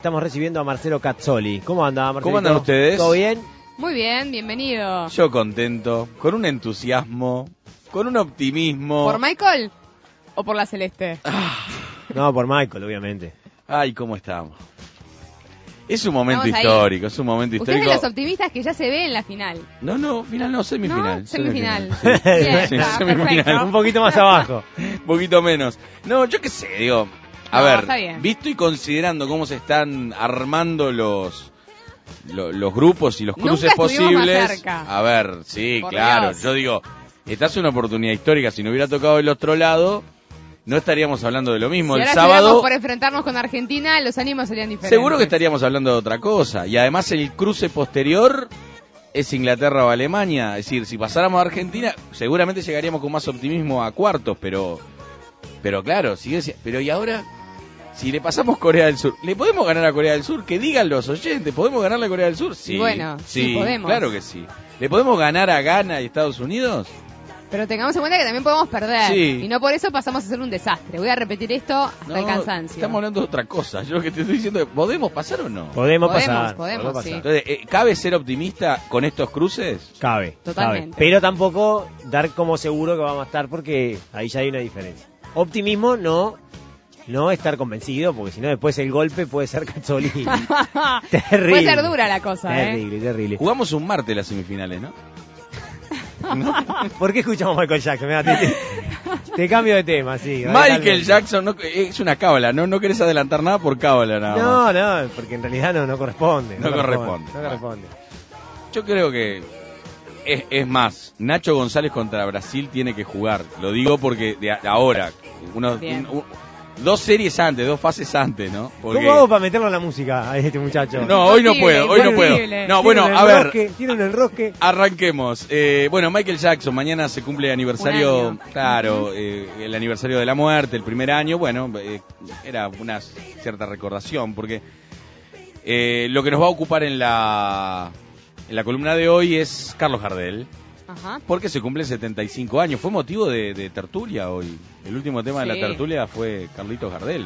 Estamos recibiendo a Marcelo Cazzoli. ¿Cómo anda, Marcelo? ¿Cómo andan ustedes? ¿Todo bien? Muy bien, bienvenido. Yo contento, con un entusiasmo, con un optimismo. ¿Por Michael o por la Celeste? No, por Michael, obviamente. Ay, ¿cómo estamos? Es un momento Estamos ahí. histórico, es un momento Usted es histórico. de los optimistas que ya se ve en la final. No, final no, semifinal. ¿No? Semifinal. Sí. Bien, Sí, está, semifinal. perfecto. Un poquito más abajo. Un poquito menos. No, yo qué sé, digo. A No, ver, está bien. visto y considerando cómo se están armando los grupos y los Nunca cruces estuvimos más posibles. cerca. A ver, sí, Por claro. Dios. Yo digo, esta es una oportunidad histórica. Si no hubiera tocado el otro lado, no estaríamos hablando de lo mismo. Si El ahora sábado, estuviéramos por enfrentarnos con Argentina, los ánimos serían diferentes. seguro que estaríamos hablando de otra cosa. Y además el cruce posterior es Inglaterra o Alemania. Es decir, si pasáramos a Argentina, seguramente llegaríamos con más optimismo a cuartos, pero claro, pero ¿y ahora? Si le pasamos Corea del Sur, ¿le podemos ganar a Corea del Sur? Que digan los oyentes, ¿podemos ganarle a Corea del Sur? Sí, Bueno, sí podemos. Claro que sí. ¿Le podemos ganar a Ghana y Estados Unidos? Pero tengamos en cuenta que también podemos perder. Sí. Y no por eso pasamos a ser un desastre. Voy a repetir esto hasta el cansancio. Estamos hablando de otra cosa. Yo lo que te estoy diciendo es, ¿podemos pasar o no? Podemos pasar. Podemos, sí. Entonces, ¿cabe ser optimista con estos cruces? Cabe. Totalmente. Cabe. Pero tampoco dar como seguro que vamos a estar porque ahí ya hay una diferencia. Optimismo no estar convencido, porque si no después el golpe puede ser Cazzoli. Terrible. Puede ser dura la cosa, Terrible. Jugamos un martes las semifinales, ¿no? ¿Por qué escuchamos Michael Jackson? Mirá, te cambio de tema, sí. Michael radicalmente. Jackson es una cábala, ¿no? No querés adelantar nada por cábala, nada más. No, porque en realidad no corresponde. No corresponde. No corresponde. Yo creo que es más, Nacho González contra Brasil tiene que jugar. Lo digo porque de ahora, Bien. dos series antes, dos fases antes, ¿no? Porque... ¿Cómo hago para meterlo en la música a este muchacho? No, hoy no puedo, hoy no puedo. Imposible. No, bueno, Tiene un a ver, enrosque, tiene un enrosque. arranquemos. Bueno, Michael Jackson, mañana se cumple el aniversario, Un año. claro, el aniversario de la muerte, el primer año. Bueno, era una cierta recordación, porque lo que nos va a ocupar en la columna de hoy es Carlos Gardel, Ajá. porque se cumple 75 años. Fue motivo de tertulia hoy. El último tema de la Sí. tertulia fue Carlitos Gardel.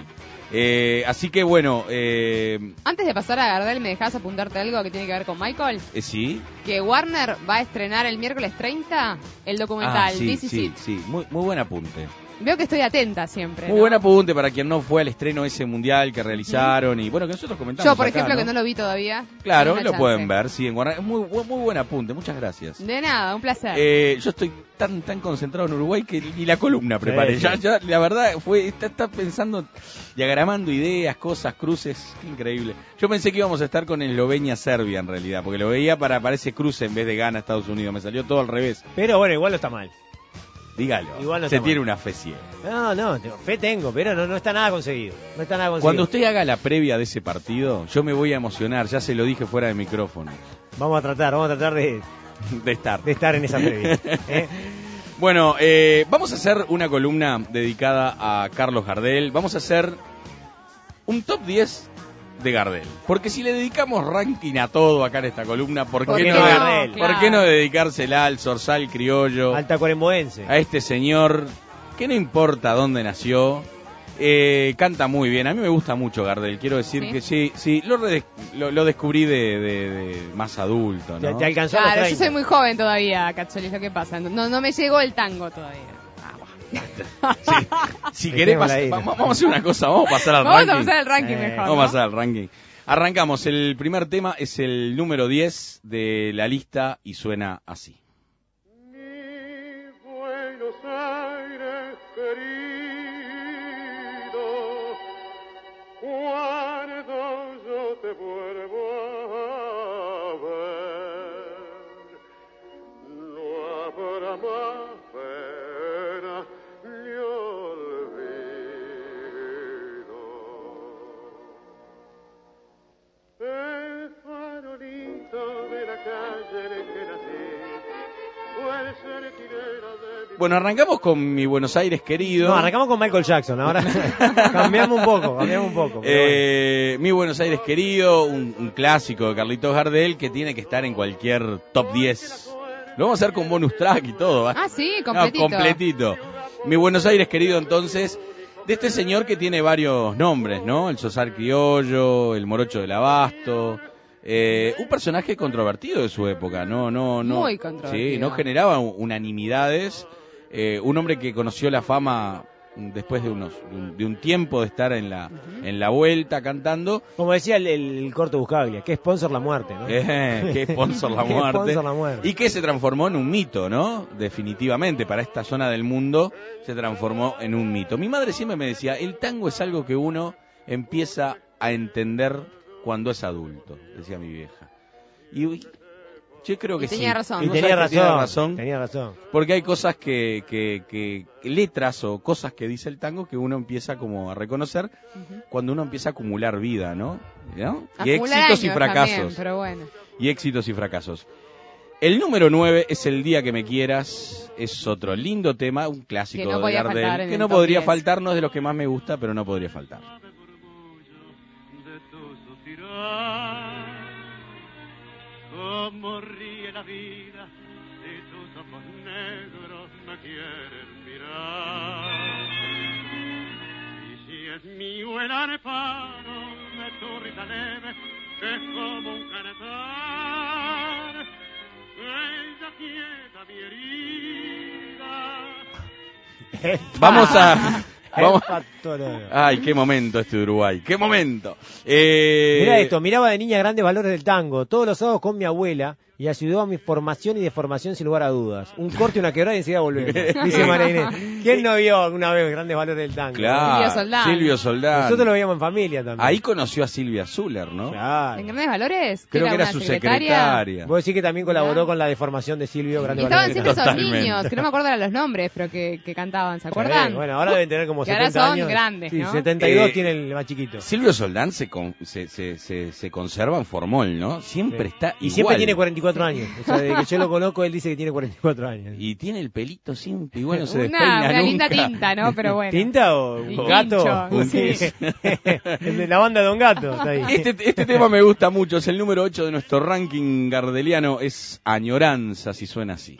Así que bueno, Antes de pasar a Gardel, ¿me dejás apuntarte algo que tiene que ver con Michael? sí. Que Warner va a estrenar el miércoles 30 el documental Sí, This Is sí, It. sí. Muy buen apunte. Veo que estoy atenta siempre. Muy ¿no? buen apunte para quien no fue al estreno ese mundial que realizaron y bueno, que nosotros comentamos Yo, por acá, ejemplo, ¿no? que no lo vi todavía. Claro, Dame una lo chance. pueden ver, sí, en Guardia. Muy buen apunte, muchas gracias. De nada, un placer. Yo estoy tan concentrado en Uruguay que ni la columna preparé. Sí. Ya, la verdad, está pensando, diagramando ideas, cosas, cruces, qué increíble. Yo pensé que íbamos a estar con Eslovenia-Serbia en realidad, porque lo veía para ese cruce en vez de Ghana Estados Unidos. Me salió todo al revés. Pero bueno, igual no está mal. Dígalo, Igual no se está tiene mal. una fe ciega. No, fe tengo, pero no está nada conseguido. No está nada conseguido. Cuando usted haga la previa de ese partido, yo me voy a emocionar, ya se lo dije fuera de micrófono, Vamos a tratar de de estar. estar en esa previa. Bueno, vamos a hacer una columna dedicada a Carlos Gardel. Vamos a hacer un top 10 de Gardel. Porque si le dedicamos ranking a todo acá en esta columna, ¿por ¿Por qué qué no, no Gardel? ¿por qué no dedicársela al zorzal criollo, Alta Cuaremboense. a este señor que no importa dónde nació? Canta muy bien, a mí me gusta mucho Gardel, quiero decir ¿Sí? que sí, lo descubrí de más adulto, ¿no? Te alcanzó a los Claro, yo 30. soy muy joven todavía, Cazzoli, es lo que pasa. No me llegó el tango todavía. Si querés, Dejémosla ahí. vamos a hacer una cosa, vamos a pasar al Vamos ranking. a pasar el ranking mejor. Vamos a ¿no? pasar al ranking. Arrancamos, el primer tema es el número 10 de la lista y suena así. Mi Buenos Aires querido, cuando yo te vuelvo a ver, no habrá más pena ni olvido. El farolito de la calle en que nací fue el centinela de mi... Bueno, arrancamos con mi Buenos Aires querido. No, arrancamos con Michael Jackson. Ahora cambiamos un poco. Pero bueno. Mi Buenos Aires querido, un clásico de Carlitos Gardel que tiene que estar en cualquier top 10. Lo vamos a hacer con bonus track y todo. ¿va? Ah, sí, No, completito. completito. Mi Buenos Aires querido, entonces, de este señor que tiene varios nombres, ¿no? El Sosar Criollo, el Morocho del Abasto, un personaje controvertido de su época, no, Muy controvertido. sí, no generaba unanimidades, un hombre que conoció la fama después de un tiempo de estar en la vuelta cantando. Como decía el corto Buscaglia, que sponsor la muerte, ¿no? Que sponsor la Que muerte. sponsor la muerte. Y que se transformó en un mito, ¿no? Definitivamente, para esta zona del mundo se transformó en un mito. Mi madre siempre me decía, el tango es algo que uno empieza a entender cuando es adulto, decía mi vieja. Y yo creo que Y tenía sí. razón. Y ¿Vos tenía sabés que razón, tenía razón. porque hay cosas que letras o cosas que dice el tango que uno empieza como a reconocer cuando uno empieza a acumular vida, ¿no? Y Acumular éxitos y años fracasos. también, pero bueno. Y éxitos y fracasos. El número 9 es El día que me quieras, es otro lindo tema, un clásico Que no de podía faltar Gardel, en que el no top podría 10. faltar, no es de los que más me gusta, pero no podría faltar. De tu suspirar, cómo ríe la vida si tus ojos negros me quieren mirar. Y si es mío el arpano de tu risa leve, que es como un canetar, ella quieta mi herida. Vamos a... Vamos. El factorólogo. Ay, qué momento este de Uruguay, qué momento. Mirá esto, miraba de niña grandes valores del tango, todos los sábados con mi abuela, y ayudó a mi formación y deformación sin lugar a dudas. Un corte, una quebrada y enseguida volvemos. Dice María Inés. ¿Quién no vio alguna vez grandes valores del tango? Claro, Silvio Soldán. Silvio Soldán. Nosotros lo veíamos en familia también. Ahí conoció a Silvia Zuller, ¿no? Claro. ¿En Grandes Valores? Creo que era una su secretaria. secretaria. Vos decís que también colaboró Mirá. con la deformación de Silvio Y Grandes estaban Valores siempre del esos Totalmente. niños, que no me acuerdo de los nombres, pero que cantaban, ¿se Tango. acuerdan? Bueno, ahora deben tener como Que ahora 70 son años. grandes, Sí, ¿no? 72 tiene el más chiquito. Silvio Soldán se conserva en formol, ¿no? Siempre Sí. está Y siempre igual. tiene 44 años. O sea, desde que yo lo conozco, él dice que tiene 44 años. Y tiene el pelito siempre igual, no se Una despeina linda nunca. tinta, ¿no? Pero bueno. ¿Tinta o Y un gato? quincho, Un Sí. quincho. El de la banda de Don Gato. Está ahí. Este tema me gusta mucho, es el número 8 de nuestro ranking gardeliano, es Añoranza, si suena así.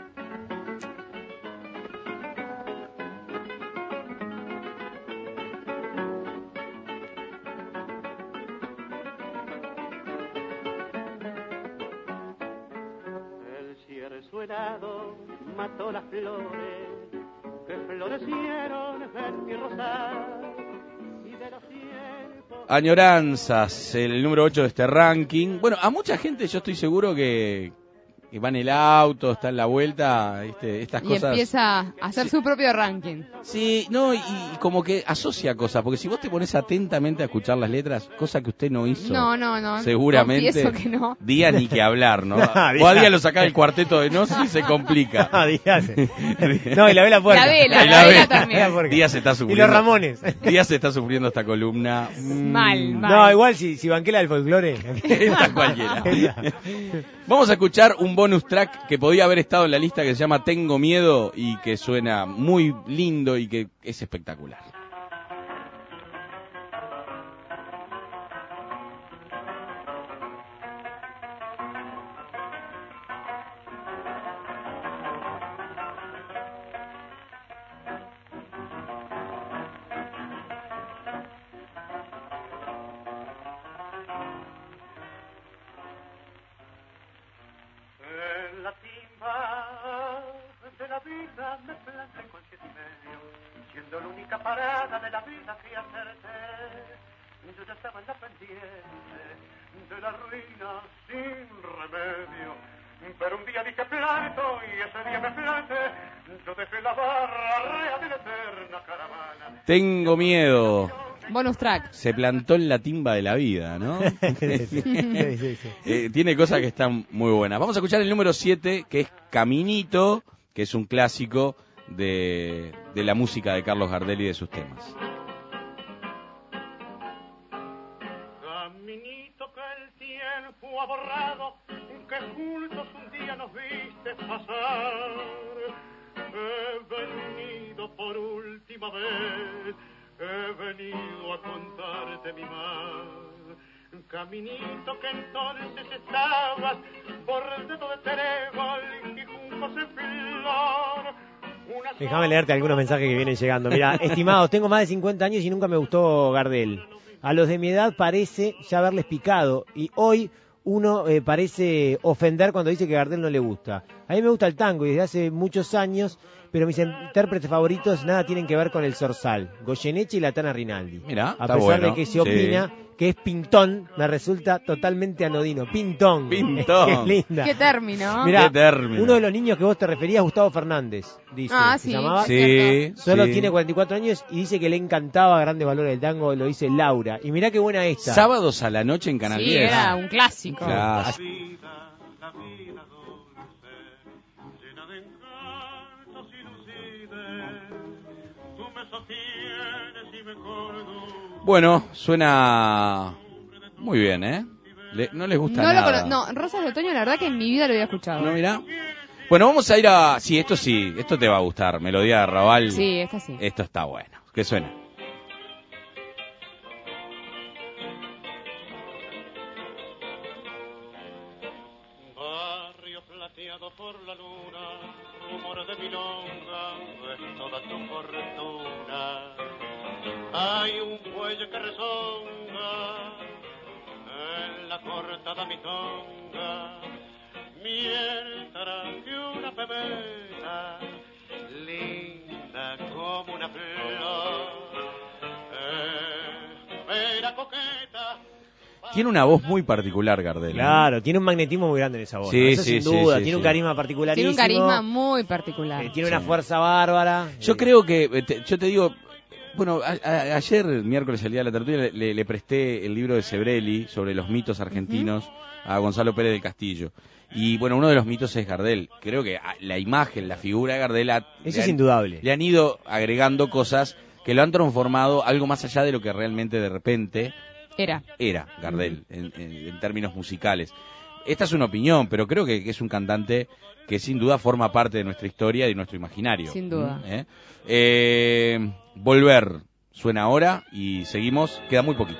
El cierzo helado mató las flores que florecieron en mi rosal y de los tiempos. Añoranzas, el número 8 de este ranking. Bueno, a mucha gente yo estoy seguro que va en el auto, está en la vuelta, estas Y cosas. empieza a hacer su propio ranking. Sí, no, y como que asocia cosas, porque si vos te pones atentamente a escuchar las letras, cosa que usted no hizo. No. Seguramente. Confieso que no. Día ni que hablar, ¿no? Ah, O a día. día lo sacás del cuarteto de Nos y se complica. Ah, Díaz. No, y la vela puerca. La vela, Y la vela La también. puerca. Díaz está Y sufriendo. los Ramones. Díaz está sufriendo esta columna. Mal. No, igual si banquela del folclore. Esta cualquiera. Vamos a escuchar un bonus track que podía haber estado en la lista que se llama Tengo Miedo y que suena muy lindo y que es espectacular. En la timba de la vida me planté con 7 y medio, siendo la única parada de la vida que acerté. Yo ya estaba en la pendiente de la ruina sin remedio, pero un día dije planto y ese día me planté. Yo dejé la barra rea de la eterna caravana. Tengo miedo. Bonus track. Se plantó en la timba de la vida, ¿no? Sí. Tiene cosas que están muy buenas. Vamos a escuchar el número 7, que es Caminito, que es un clásico de la música de Carlos Gardel y de sus temas. Caminito que el tiempo ha borrado, que juntos un día nos viste pasar. He venido por última vez, he venido a contarte mi mal. Caminito que entonces estabas bordeado de trébol y juncos en flor, Déjame leerte algunos mensajes que vienen llegando. Mira, estimados, tengo más de 50 años y nunca me gustó Gardel. A los de mi edad parece ya haberles picado y hoy uno parece ofender cuando dice que Gardel no le gusta. A mí me gusta el tango y desde hace muchos años, pero mis intérpretes favoritos nada tienen que ver con el Zorzal, Goyeneche y la Tana Rinaldi. Mirá, a está pesar bueno, de que se opina que es pintón, me resulta totalmente anodino. Pintón. Pintón. Qué linda. Qué término. Mirá, Qué término. uno de los niños que vos te referías, Gustavo Fernández, dice. Ah, ¿Se sí. llamaba? Sí, Solo sí. tiene 44 años y dice que le encantaba Grandes Valores del Tango, lo dice Laura. Y mirá qué buena esta. Sábados a la noche en Canal Sí, 10. era un clásico. Claro. La vida dulce, llena de encantos y lucidez, tú me sostienes y me cordo. Bueno, suena muy bien, ¿eh? No les gusta No lo nada. no, Rosas de Otoño, la verdad que en mi vida lo había escuchado. ¿No, mirá? Bueno, vamos a ir a... Sí, esto te va a gustar. Melodía de Raval. Sí, esta sí. Esto está bueno. ¿Qué suena? Barrio plateado por la luna, rumor de milonga, es toda tu fortuna. Hay un fuelle que rezonga en la cortada mitonga, mientras que una pebeta linda como una flor, espera coqueta. Tiene una voz muy particular, Gardel. Claro, tiene un magnetismo muy grande en esa voz. Sí, ¿no? Eso sí, sin duda, sí, tiene sí. un carisma particularísimo. Tiene un carisma muy particular. Tiene una Sí. fuerza bárbara. Yo creo que... yo te digo... Bueno, ayer, miércoles, el día de la tertulia, le presté el libro de Sebrelli sobre los mitos argentinos a Gonzalo Pérez del Castillo. Y bueno, uno de los mitos es Gardel. Creo que la imagen, la figura de Gardel... Eso es indudable. Le han ido agregando cosas que lo han transformado algo más allá de lo que realmente de repente Era. Gardel, en términos musicales. Esta es una opinión, pero creo que es un cantante que sin duda forma parte de nuestra historia y de nuestro imaginario. Sin duda. Volver suena ahora y seguimos, queda muy poquito.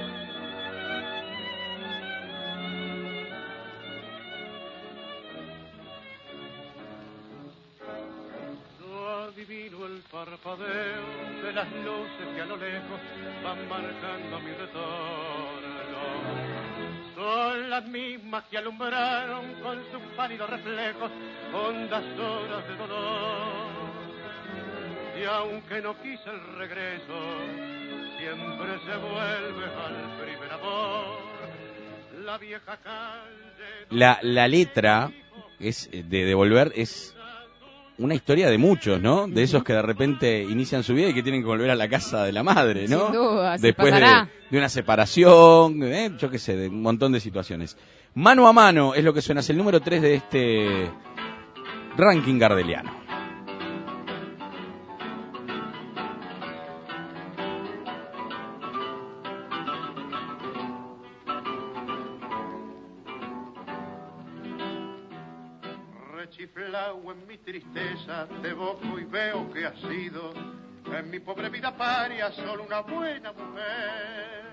Yo adivino el parpadeo de las luces que a lo lejos van marcando mi retorno. Son las mismas que alumbraron con sus pálidos reflejos hondas horas de dolor. Y aunque no quise el regreso, siempre se vuelve al primer amor. La vieja calle... La letra es de Volver es una historia de muchos, ¿no? De esos que de repente inician su vida y que tienen que volver a la casa de la madre, ¿no? Sin duda, sí, después pasará. de una separación, yo qué sé, de un montón de situaciones. Mano a mano es lo que suena, es el número 3 de este ranking gardeliano. Rechiflao en mi tristeza, te evoco y veo que has sido en mi pobre vida paria solo una buena mujer.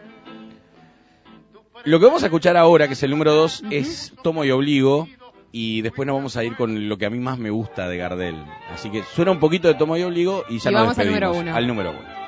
Lo que vamos a escuchar ahora, que es el número 2, es Tomo y Obligo, y después nos vamos a ir con lo que a mí más me gusta de Gardel. Así que suena un poquito de Tomo y Obligo y ya Y nos vamos al despedimos. número 1. Al número 1.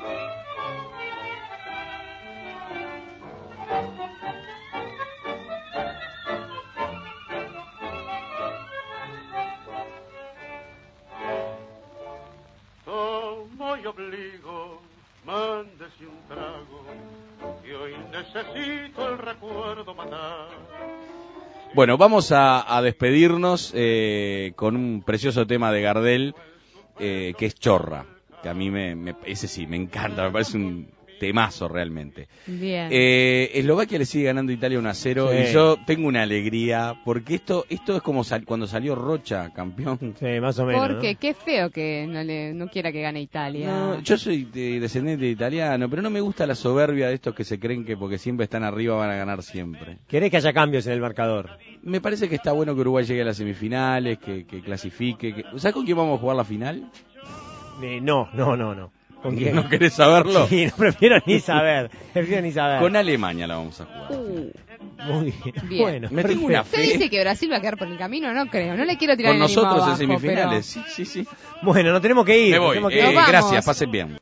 Tomo y obligo, mándese un trago, que hoy necesito el recuerdo matar. Bueno, vamos a despedirnos con un precioso tema de Gardel, que es Chorra, que a mí ese sí, me encanta, me parece un temazo realmente. Bien. Eslovaquia le sigue ganando a Italia 1-0 Sí. y yo tengo una alegría, porque esto es como cuando salió Rocha, campeón. Sí, más o menos. Porque ¿no? qué feo que no quiera que gane Italia. No, yo soy descendiente de italiano, pero no me gusta la soberbia de estos que se creen que porque siempre están arriba van a ganar siempre. ¿Querés que haya cambios en el marcador? Me parece que está bueno que Uruguay llegue a las semifinales, que clasifique. ¿Sabes con quién vamos a jugar la final? No. ¿Con quién? ¿No querés saberlo? Sí, no, prefiero ni saber. Con Alemania la vamos a jugar. Muy bien. Bien. Bueno, Me tengo una ¿Se fe dice que Brasil va a quedar por el camino? No creo. No le quiero tirar con el ánimo nosotros abajo, en semifinales. pero- Sí. bueno, nos tenemos que ir. Me nos voy. tenemos que ir. Nos vamos. Gracias, pasen bien.